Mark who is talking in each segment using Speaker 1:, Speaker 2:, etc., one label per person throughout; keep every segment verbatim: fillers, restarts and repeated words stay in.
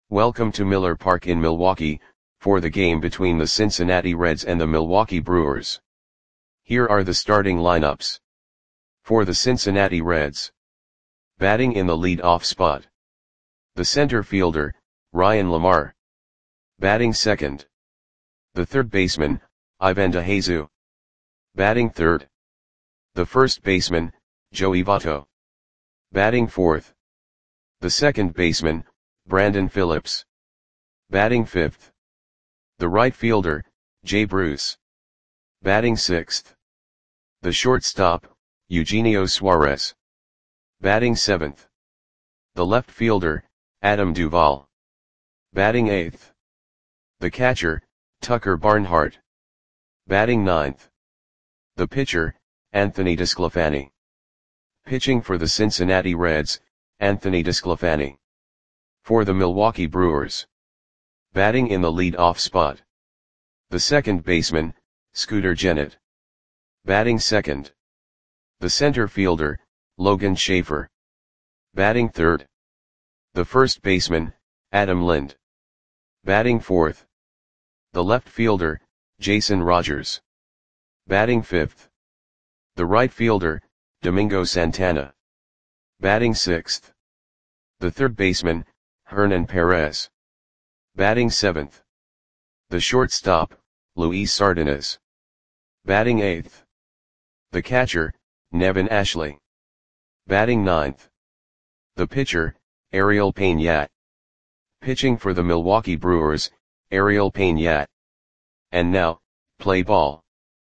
Speaker 1: Welcome to Miller Park in Milwaukee, for the game between the Cincinnati Reds and the Milwaukee Brewers. Here are the starting lineups. For the Cincinnati Reds. Batting in the lead-off spot. The center fielder, Ryan LaMarre. Batting second. The third baseman, Ivan DeJesus. Batting third. The first baseman, Joey Votto. Batting fourth. The second baseman, Brandon Phillips. Batting fifth. The right fielder, Jay Bruce. Batting sixth. The shortstop, Eugenio Suarez. Batting seventh. The left fielder, Adam Duvall. Batting eighth. The catcher, Tucker Barnhart. Batting ninth. The pitcher, Anthony DeSclafani. Pitching for the Cincinnati Reds, Anthony DeSclafani. For the Milwaukee Brewers. Batting in the lead-off spot. The second baseman, Scooter Gennett. Batting second. The center fielder, Logan Schafer. Batting third. The first baseman, Adam Lind. Batting fourth. The left fielder, Jason Rogers. Batting fifth. The right fielder, Domingo Santana. Batting sixth. The third baseman, Hernan Perez. Batting seventh. The shortstop, Luis Sardinas. Batting eighth. The catcher, Nevin Ashley. Batting ninth. The pitcher, Ariel Peñat. Pitching for the Milwaukee Brewers, Ariel Peñat. And now, play ball.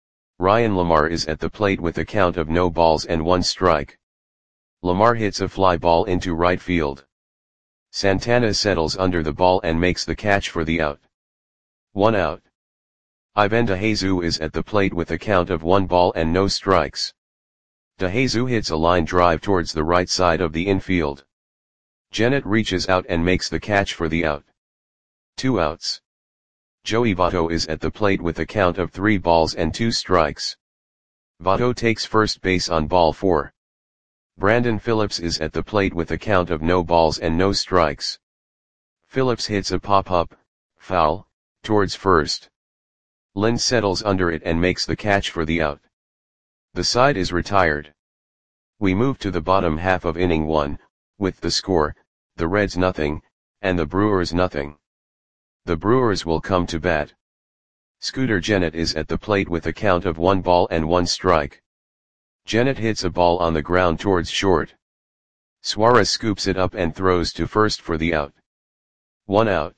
Speaker 1: Ryan LaMarre is at the plate with a count of no balls and one strike. LaMarre hits a fly ball into right field. Santana settles under the ball and makes the catch for the out. One out. Ivan DeJesus is at the plate with a count of one ball and no strikes. DeJesus hits a line drive towards the right side of the infield. Gennett reaches out and makes the catch for the out. Two outs. Joey Votto is at the plate with a count of three balls and two strikes. Votto takes first base on ball four. Brandon Phillips is at the plate with a count of no balls and no strikes. Phillips hits a pop-up, foul, towards first. Lind settles under it and makes the catch for the out. The side is retired. We move to the bottom half of inning one, with the score, the Reds nothing, and the Brewers nothing. The Brewers will come to bat. Scooter Gennett is at the plate with a count of one ball and one strike. Gennett hits a ball on the ground towards short. Suarez scoops it up and throws to first for the out. One out.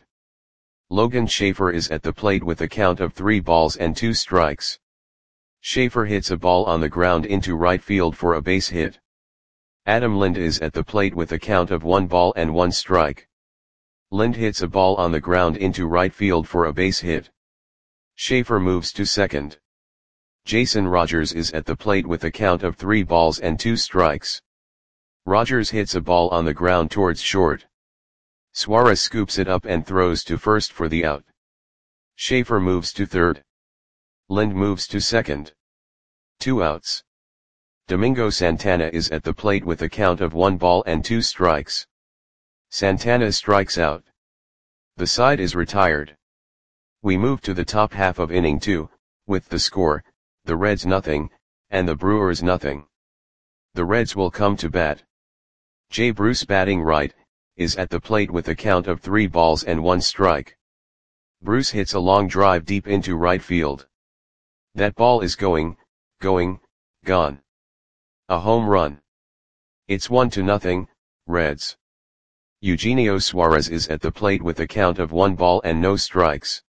Speaker 1: Logan Schafer is at the plate with a count of three balls and two strikes. Schafer hits a ball on the ground into right field for a base hit. Adam Lind is at the plate with a count of one ball and one strike. Lind hits a ball on the ground into right field for a base hit. Schafer moves to second. Jason Rogers is at the plate with a count of three balls and two strikes. Rogers hits a ball on the ground towards short. Suarez scoops it up and throws to first for the out. Schafer moves to third. Lind moves to second. Two outs. Domingo Santana is at the plate with a count of one ball and two strikes. Santana strikes out. The side is retired. We move to the top half of inning two, with the score, the Reds nothing, and the Brewers nothing. The Reds will come to bat. Jay Bruce batting right, is at the plate with a count of three balls and one strike. Bruce hits a long drive deep into right field. That ball is going, going, gone. A home run. It's one to nothing, Reds. Eugenio Suarez is at the plate with a count of one ball and no strikes.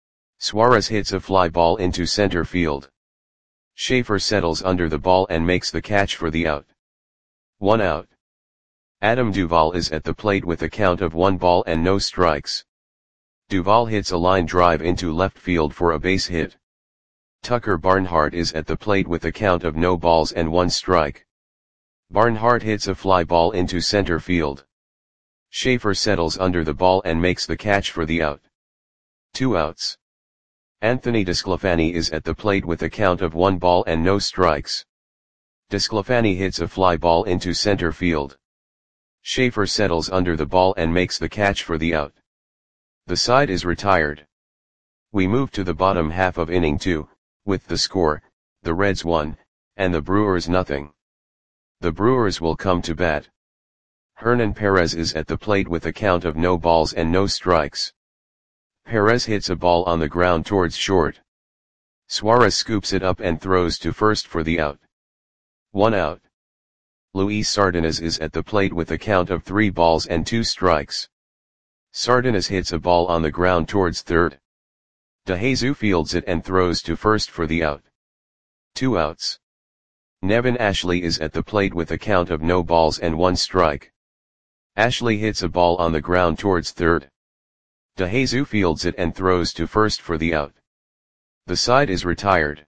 Speaker 1: Suarez hits a fly ball into center field. Schafer settles under the ball and makes the catch for the out. One out. Adam Duvall is at the plate with a count of one ball and no strikes. Duvall hits a line drive into left field for a base hit. Tucker Barnhart is at the plate with a count of no balls and one strike. Barnhart hits a fly ball into center field. Schafer settles under the ball and makes the catch for the out. Two outs. Anthony DeSclafani is at the plate with a count of one ball and no strikes. DeSclafani hits a fly ball into center field. Schafer settles under the ball and makes the catch for the out. The side is retired. We move to the bottom half of inning two, with the score, the Reds one, and the Brewers nothing. The Brewers will come to bat. Hernan Perez is at the plate with a count of no balls and no strikes. Perez hits a ball on the ground towards short. Suarez scoops it up and throws to first for the out. One out. Luis Sardinas is at the plate with a count of three balls and two strikes. Sardinas hits a ball on the ground towards third. DeJesus fields it and throws to first for the out. Two outs. Nevin Ashley is at the plate with a count of no balls and one strike. Ashley hits a ball on the ground towards third. DeJesus fields it and throws to first for the out. The side is retired.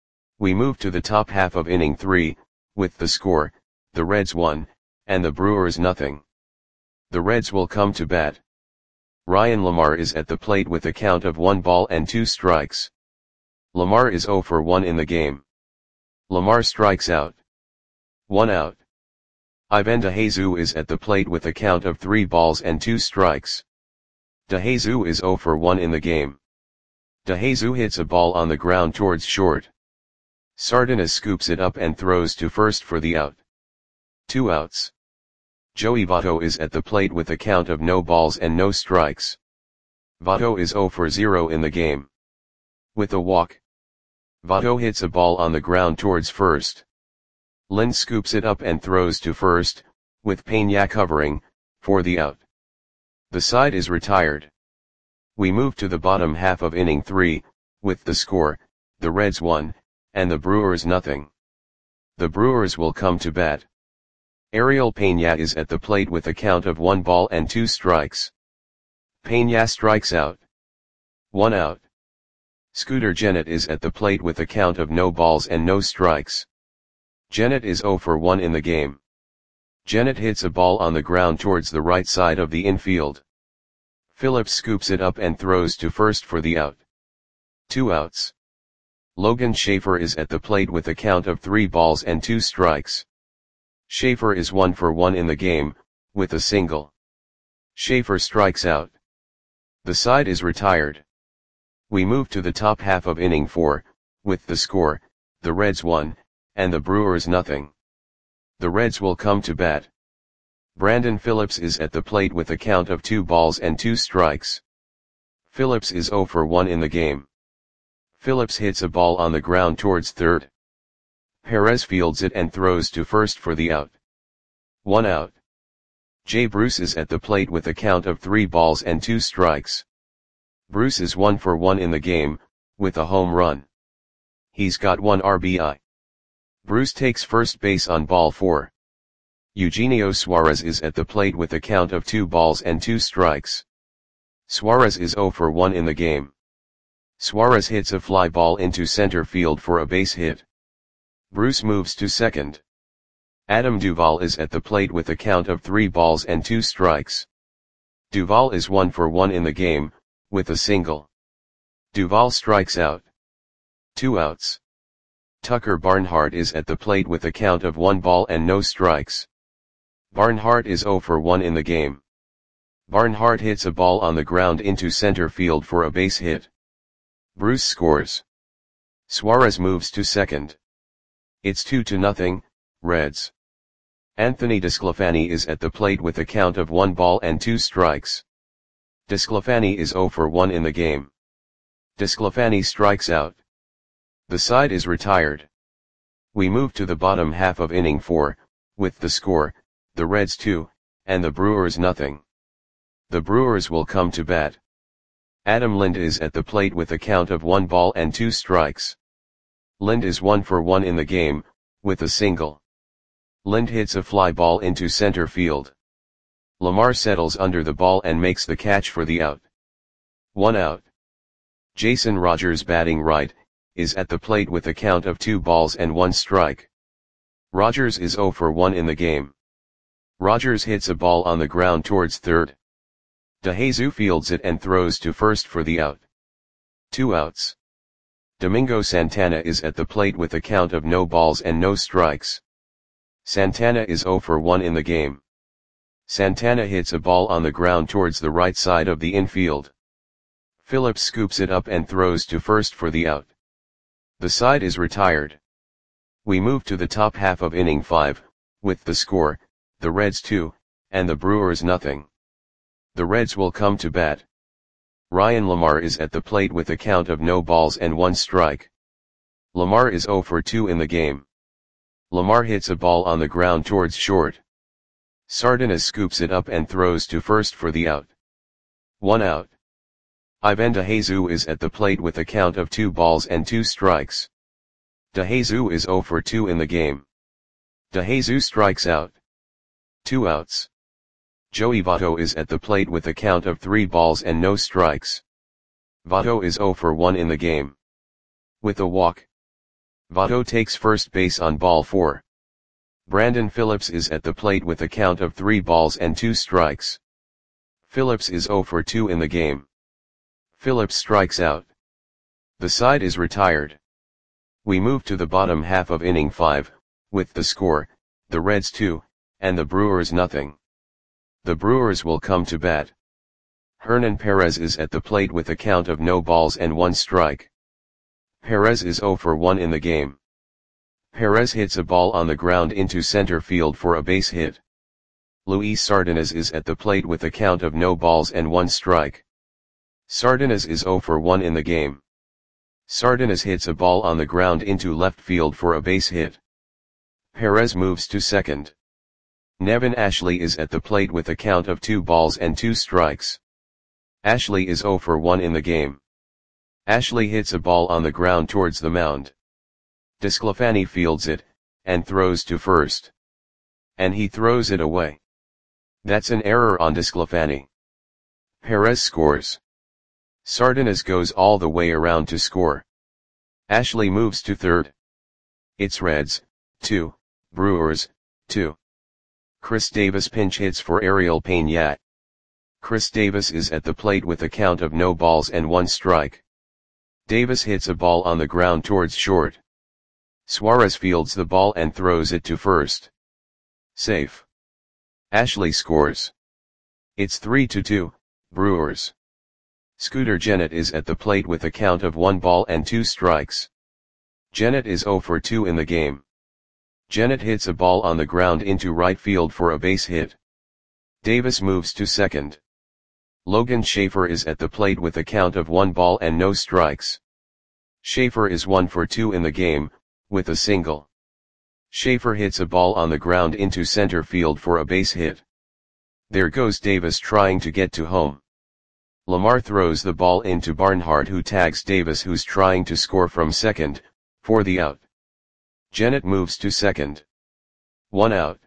Speaker 1: We move to the top half of inning three, with the score, the Reds one, and the Brewers nothing. The Reds will come to bat. Ryan Lamar is at the plate with a count of one ball and two strikes. Lamar is zero for one in the game. Lamar strikes out. One out. Ivan DeJesus is at the plate with a count of three balls and two strikes. DeJesus is zero for one in the game. DeJesus hits a ball on the ground towards short. Sardinas scoops it up and throws to first for the out. Two outs. Joey Votto is at the plate with a count of no balls and no strikes. Votto is zero for zero in the game. With a walk. Votto hits a ball on the ground towards first. Lind scoops it up and throws to first, with Pena covering, for the out. The side is retired. We move to the bottom half of inning three, with the score, the Reds one, and the Brewers nothing. The Brewers will come to bat. Ariel Pena is at the plate with a count of one ball and two strikes. Pena strikes out. One out. Scooter Gennett is at the plate with a count of no balls and no strikes. Gennett is zero for one in the game. Gennett hits a ball on the ground towards the right side of the infield. Phillips scoops it up and throws to first for the out. Two outs. Logan Schaefer is at the plate with a count of three balls and two strikes. Schaefer is one for one in the game, with a single. Schaefer strikes out. The side is retired. We move to the top half of inning four, with the score, the Reds one, and the Brewers nothing. The Reds will come to bat. Brandon Phillips is at the plate with a count of two balls and two strikes. Phillips is zero for one in the game. Phillips hits a ball on the ground towards third. Perez fields it and throws to first for the out. One out. Jay Bruce is at the plate with a count of three balls and two strikes. Bruce is one for one in the game, with a home run. He's got one R B I. Bruce takes first base on ball four. Eugenio Suarez is at the plate with a count of two balls and two strikes. Suarez is zero for one in the game. Suarez hits a fly ball into center field for a base hit. Bruce moves to second. Adam Duvall is at the plate with a count of three balls and two strikes. Duvall is one for one in the game, with a single. Duvall strikes out. Two outs. Tucker Barnhart is at the plate with a count of one ball and no strikes. Barnhart is zero for one in the game. Barnhart hits a ball on the ground into center field for a base hit. Bruce scores. Suarez moves to second. It's two to nothing, Reds. Anthony DeSclafani is at the plate with a count of one ball and two strikes. DeSclafani is zero for one in the game. DeSclafani strikes out. The side is retired. We move to the bottom half of inning four, with the score, the Reds two, and the Brewers nothing. The Brewers will come to bat. Adam Lind is at the plate with a count of one ball and two strikes. Lind is one for one in the game, with a single. Lind hits a fly ball into center field. Lamar settles under the ball and makes the catch for the out. One out. Jason Rogers, batting right, is at the plate with a count of two balls and one strike. Rogers is zero for one in the game. Rogers hits a ball on the ground towards third. DeJesus fields it and throws to first for the out. Two outs. Domingo Santana is at the plate with a count of no balls and no strikes. Santana is zero for one in the game. Santana hits a ball on the ground towards the right side of the infield. Phillips scoops it up and throws to first for the out. The side is retired. We move to the top half of inning five, with the score, the Reds two, and the Brewers nothing. The Reds will come to bat. Ryan LaMarre is at the plate with a count of no balls and one strike. LaMarre is oh for two in the game. LaMarre hits a ball on the ground towards short. Sardinas scoops it up and throws to first for the out. One out. Ivan DeJesus is at the plate with a count of two balls and two strikes. DeJesus is oh for two in the game. DeJesus strikes out. Two outs. Joey Votto is at the plate with a count of three balls and no strikes. Votto is oh for one in the game. With a walk. Votto takes first base on ball four. Brandon Phillips is at the plate with a count of three balls and two strikes. Phillips is oh for two in the game. Phillips strikes out. The side is retired. We move to the bottom half of inning five, with the score, the Reds two, and the Brewers nothing. The Brewers will come to bat. Hernan Perez is at the plate with a count of no balls and one strike. Perez is oh for one in the game. Perez hits a ball on the ground into center field for a base hit. Luis Sardinas is at the plate with a count of no balls and one strike. Sardinas is oh for one in the game. Sardinas hits a ball on the ground into left field for a base hit. Perez moves to second. Nevin Ashley is at the plate with a count of two balls and two strikes. Ashley is oh for one in the game. Ashley hits a ball on the ground towards the mound. DeSclafani fields it, and throws to first. And he throws it away. That's an error on DeSclafani. Perez scores. Sardinas goes all the way around to score. Ashley moves to third. It's Reds, two, Brewers, two. Chris Davis pinch hits for Ariel Peña. Chris Davis is at the plate with a count of no balls and one strike. Davis hits a ball on the ground towards short. Suarez fields the ball and throws it to first. Safe. Ashley scores. It's three to two, Brewers. Scooter Gennett is at the plate with a count of one ball and two strikes. Gennett is oh for two in the game. Gennett hits a ball on the ground into right field for a base hit. Davis moves to second. Logan Schaefer is at the plate with a count of one ball and no strikes. Schaefer is one for two in the game, with a single. Schaefer hits a ball on the ground into center field for a base hit. There goes Davis trying to get to home. LaMarre throws the ball into Barnhart, who tags Davis, who's trying to score from second, for the out. Gennett moves to second. One out.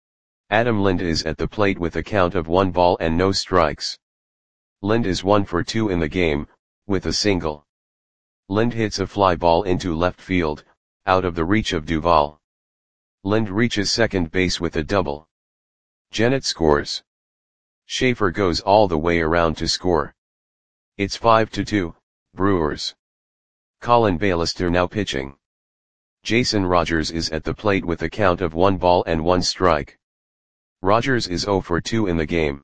Speaker 1: Adam Lind is at the plate with a count of one ball and no strikes. Lind is one for two in the game, with a single. Lind hits a fly ball into left field, out of the reach of Duvall. Lind reaches second base with a double. Gennett scores. Schaefer goes all the way around to score. It's five to two, Brewers. Colin Bailister now pitching. Jason Rogers is at the plate with a count of one ball and one strike. Rogers is oh for two in the game.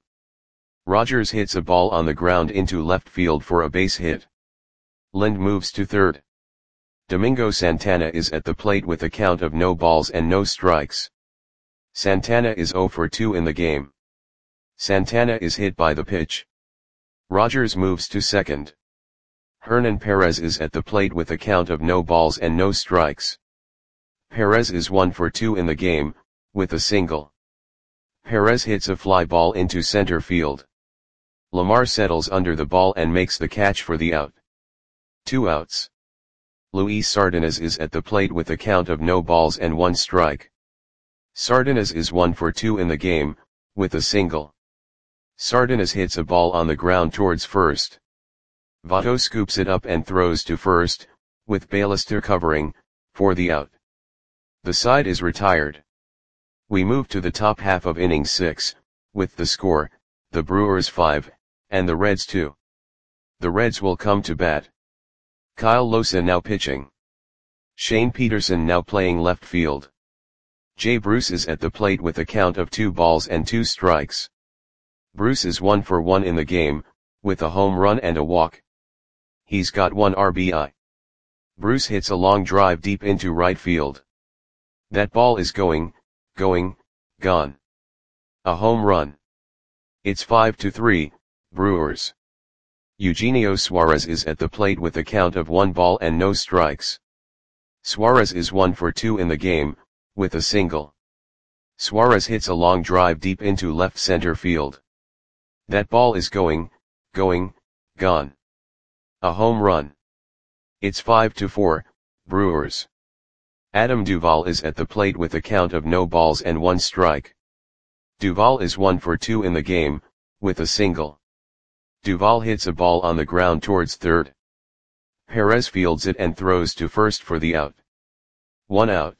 Speaker 1: Rogers hits a ball on the ground into left field for a base hit. Lind moves to third. Domingo Santana is at the plate with a count of no balls and no strikes. Santana is oh for two in the game. Santana is hit by the pitch. Rogers moves to second. Hernan Perez is at the plate with a count of no balls and no strikes. Perez is one for two in the game, with a single. Perez hits a fly ball into center field. LaMarre settles under the ball and makes the catch for the out. Two outs. Luis Sardinas is at the plate with a count of no balls and one strike. Sardinas is one for two in the game, with a single. Sardinas hits a ball on the ground towards first. Votto scoops it up and throws to first, with Bailister covering, for the out. The side is retired. We move to the top half of inning six, with the score, the Brewers five, and the Reds two. The Reds will come to bat. Kyle Losa now pitching. Shane Peterson now playing left field. Jay Bruce is at the plate with a count of two balls and two strikes. Bruce is one for one in the game, with a home run and a walk. He's got one R B I. Bruce hits a long drive deep into right field. That ball is going, going, gone. A home run. It's five to three, Brewers. Eugenio Suarez is at the plate with a count of one ball and no strikes. Suarez is one for two in the game, with a single. Suarez hits a long drive deep into left center field. That ball is going, going, gone. A home run. It's five to four, Brewers. Adam Duvall is at the plate with a count of no balls and one strike. Duvall is one for two in the game, with a single. Duvall hits a ball on the ground towards third. Perez fields it and throws to first for the out. One out.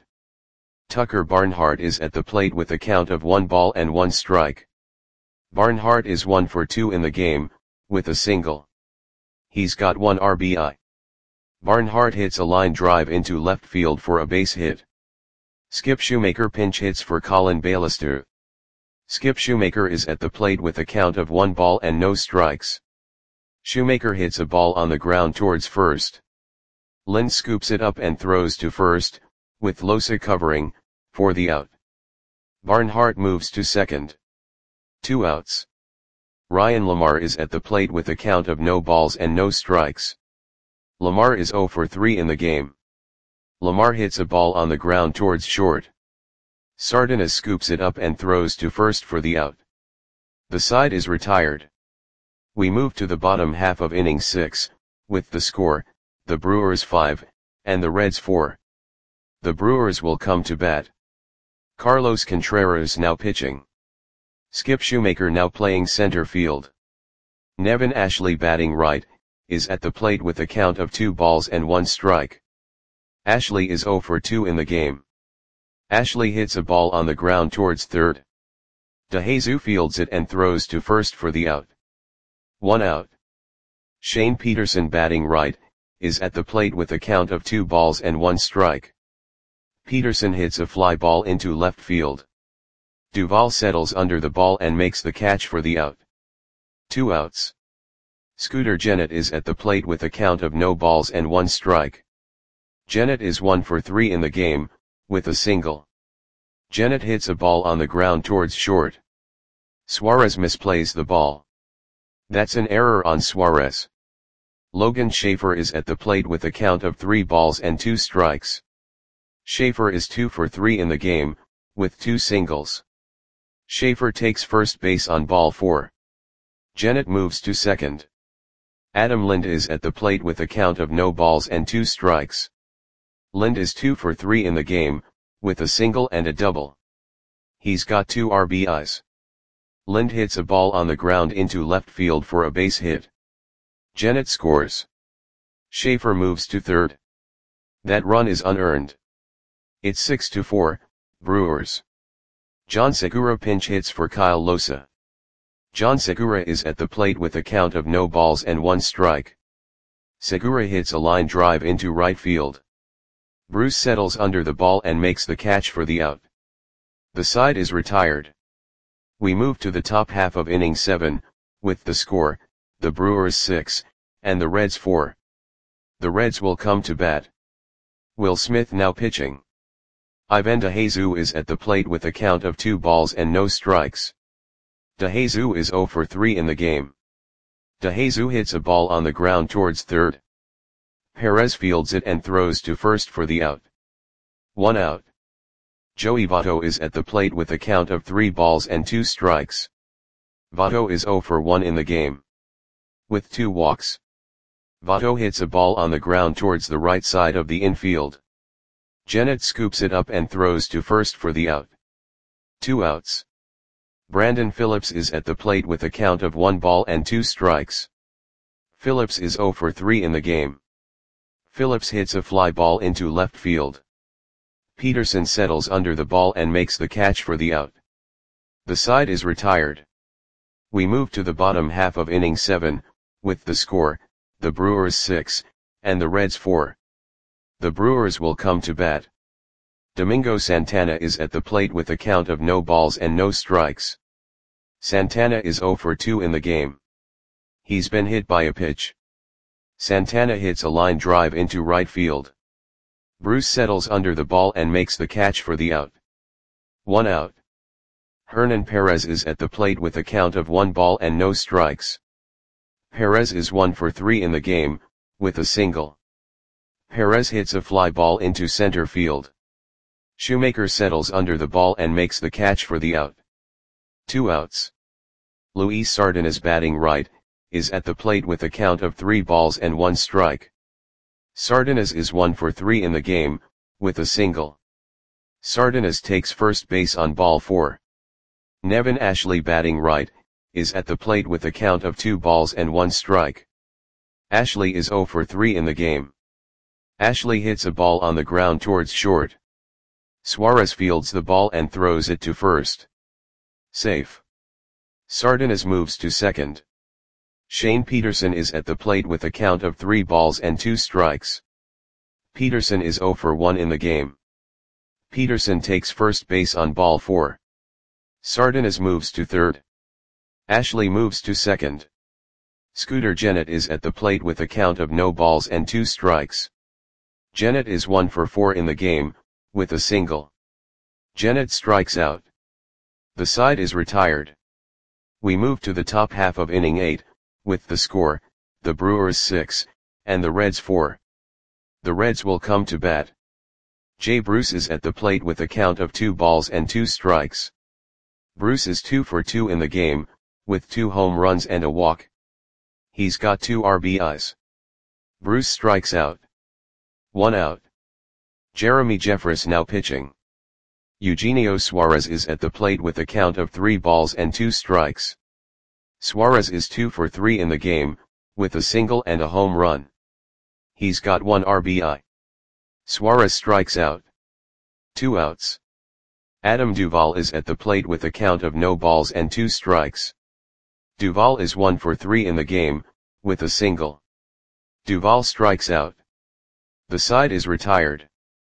Speaker 1: Tucker Barnhart is at the plate with a count of one ball and one strike. Barnhart is one for two in the game, with a single. He's got one R B I. Barnhart hits a line drive into left field for a base hit. Skip Shoemaker pinch hits for Colin Bailister. Skip Shoemaker is at the plate with a count of one ball and no strikes. Shoemaker hits a ball on the ground towards first. Lind scoops it up and throws to first, with Losa covering, for the out. Barnhart moves to second. Two outs. Ryan Lamar is at the plate with a count of no balls and no strikes. Lamar is zero for three in the game. Lamar hits a ball on the ground towards short. Sardinas scoops it up and throws to first for the out. The side is retired. We move to the bottom half of inning six, with the score, the Brewers five, and the Reds four. The Brewers will come to bat. Carlos Contreras now pitching. Skip Shoemaker now playing center field. Nevin Ashley batting right, is at the plate with a count of two balls and one strike. Ashley is zero for two in the game. Ashley hits a ball on the ground towards third. DeJesus fields it and throws to first for the out. One out. Shane Peterson batting right, is at the plate with a count of two balls and one strike. Peterson hits a fly ball into left field. Duvall settles under the ball and makes the catch for the out. Two outs. Scooter Gennett is at the plate with a count of no balls and one strike. Gennett is one for three in the game, with a single. Gennett hits a ball on the ground towards short. Suarez misplays the ball. That's an error on Suarez. Logan Schaefer is at the plate with a count of three balls and two strikes. Schaefer is two for three in the game, with two singles. Schaefer takes first base on ball four. Gennett moves to second. Adam Lind is at the plate with a count of no balls and two strikes. Lind is two for three in the game, with a single and a double. He's got two R B Is. Lind hits a ball on the ground into left field for a base hit. Gennett scores. Schaefer moves to third. That run is unearned. It's six to four, Brewers. John Segura pinch hits for Kyle Losa. John Segura is at the plate with a count of no balls and one strike. Segura hits a line drive into right field. Bruce settles under the ball and makes the catch for the out. The side is retired. We move to the top half of inning seven, with the score, the Brewers six, and the Reds four. The Reds will come to bat. Will Smith now pitching. Ivan DeJesus is at the plate with a count of two balls and no strikes. DeJesus is zero for three in the game. DeJesus hits a ball on the ground towards third. Perez fields it and throws to first for the out. One out. Joey Votto is at the plate with a count of three balls and two strikes. Votto is zero for one in the game. With two walks. Votto hits a ball on the ground towards the right side of the infield. Gennett scoops it up and throws to first for the out. Two outs. Brandon Phillips is at the plate with a count of one ball and two strikes. Phillips is zero for three in the game. Phillips hits a fly ball into left field. Peterson settles under the ball and makes the catch for the out. The side is retired. We move to the bottom half of inning seven, with the score, the Brewers six, and the Reds four. The Brewers will come to bat. Domingo Santana is at the plate with a count of no balls and no strikes. Santana is zero for two in the game. He's been hit by a pitch. Santana hits a line drive into right field. Bruce settles under the ball and makes the catch for the out. One out. Hernan Perez is at the plate with a count of one ball and no strikes. Perez is one for three in the game, with a single. Perez hits a fly ball into center field. Shoemaker settles under the ball and makes the catch for the out. Two outs. Luis Sardinas, batting right, is at the plate with a count of three balls and one strike. Sardinas is one for three in the game, with a single. Sardinas takes first base on ball four. Nevin Ashley, batting right, is at the plate with a count of two balls and one strike. Ashley is zero for three in the game. Ashley hits a ball on the ground towards short. Suarez fields the ball and throws it to first. Safe. Sardinas moves to second. Shane Peterson is at the plate with a count of three balls and two strikes. Peterson is zero for one in the game. Peterson takes first base on ball four. Sardinas moves to third. Ashley moves to second. Scooter Gennett is at the plate with a count of no balls and two strikes. Gennett is one for four in the game, with a single. Gennett strikes out. The side is retired. We move to the top half of inning eight, with the score, the Brewers six, and the Reds four. The Reds will come to bat. Jay Bruce is at the plate with a count of two balls and two strikes. Bruce is two for two in the game, with two home runs and a walk. He's got two R B Is. Bruce strikes out. One out. Jeremy Jeffress now pitching. Eugenio Suarez is at the plate with a count of three balls and two strikes. Suarez is two for three in the game, with a single and a home run. He's got one R B I. Suarez strikes out. Two outs. Adam Duvall is at the plate with a count of no balls and two strikes. Duvall is one for three in the game, with a single. Duvall strikes out. The side is retired.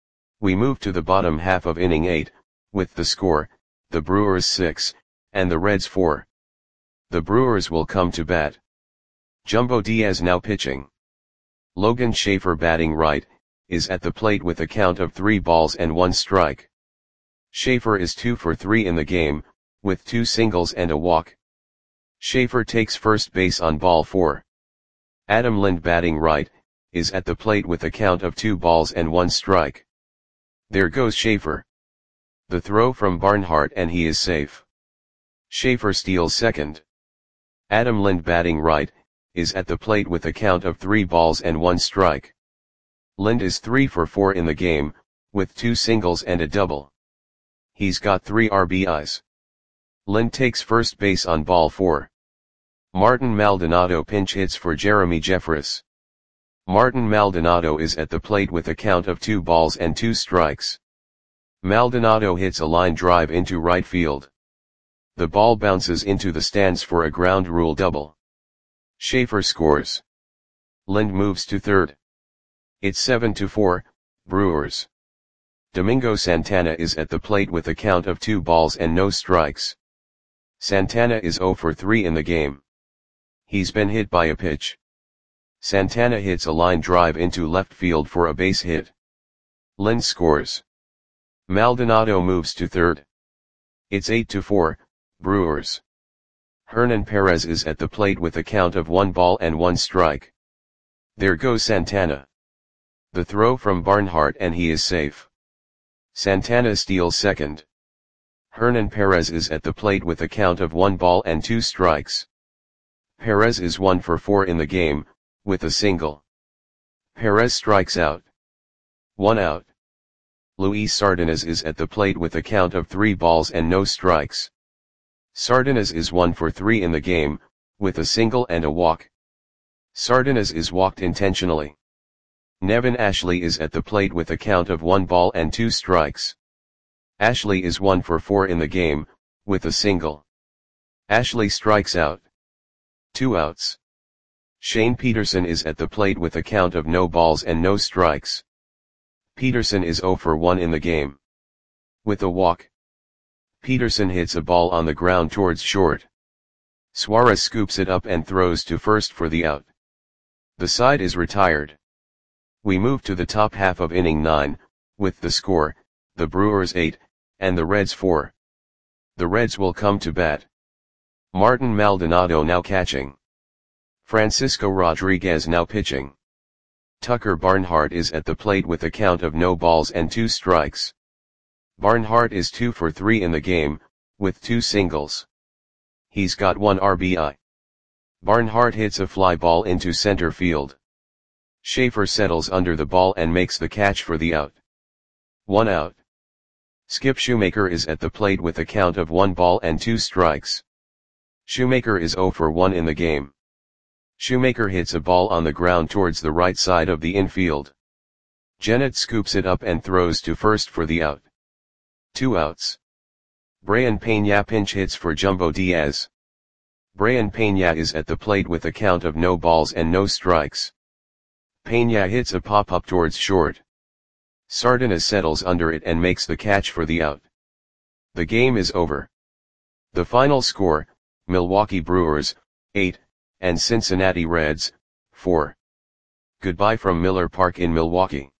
Speaker 1: We move to the bottom half of inning eight, with the score, the Brewers six, and the Reds four. The Brewers will come to bat. Jumbo Diaz now pitching. Logan Schaefer, batting right, is at the plate with a count of three balls and one strike. Schaefer is two for three in the game, with two singles and a walk. Schaefer takes first base on ball four. Adam Lind, batting right, is at the plate with a count of two balls and one strike. There goes Schaefer. The throw from Barnhart and he is safe. Schaefer steals second. Adam Lind, batting right, is at the plate with a count of three balls and one strike. Lind is three for four in the game, with two singles and a double. He's got three R B Is. Lind takes first base on ball four. Martin Maldonado pinch hits for Jeremy Jeffress. Martin Maldonado is at the plate with a count of two balls and two strikes. Maldonado hits a line drive into right field. The ball bounces into the stands for a ground rule double. Schaefer scores. Lind moves to third. It's seven to four, Brewers. Domingo Santana is at the plate with a count of two balls and no strikes. Santana is zero for three in the game. He's been hit by a pitch. Santana hits a line drive into left field for a base hit. Lind scores. Maldonado moves to third. It's eight to four, Brewers. Hernan Perez is at the plate with a count of one ball and one strike. There goes Santana. The throw from Barnhart and he is safe. Santana steals second. Hernan Perez is at the plate with a count of one ball and two strikes. Perez is one for four in the game, with a single. Perez strikes out. One out. Luis Sardinas is at the plate with a count of three balls and no strikes. Sardinas is one for three in the game, with a single and a walk. Sardinas is walked intentionally. Nevin Ashley is at the plate with a count of one ball and two strikes. Ashley is one for four in the game, with a single. Ashley strikes out. Two outs. Shane Peterson is at the plate with a count of no balls and no strikes. Peterson is zero for one in the game. With a walk. Peterson hits a ball on the ground towards short. Suarez scoops it up and throws to first for the out. The side is retired. We move to the top half of inning nine, with the score, the Brewers eight, and the Reds four. The Reds will come to bat. Martin Maldonado now catching. Francisco Rodriguez now pitching. Tucker Barnhart is at the plate with a count of no balls and two strikes. Barnhart is two for three in the game, with two singles. He's got one R B I. Barnhart hits a fly ball into center field. Schaefer settles under the ball and makes the catch for the out. One out. Skip Shoemaker is at the plate with a count of one ball and two strikes. Shoemaker is zero for one in the game. Shoemaker hits a ball on the ground towards the right side of the infield. Jennett scoops it up and throws to first for the out. Two outs. Brayan Peña pinch hits for Jumbo Diaz. Brayan Peña is at the plate with a count of no balls and no strikes. Peña hits a pop-up towards short. Sardinas settles under it and makes the catch for the out. The game is over. The final score, Milwaukee Brewers, eight, and Cincinnati Reds, four. Goodbye from Miller Park in Milwaukee.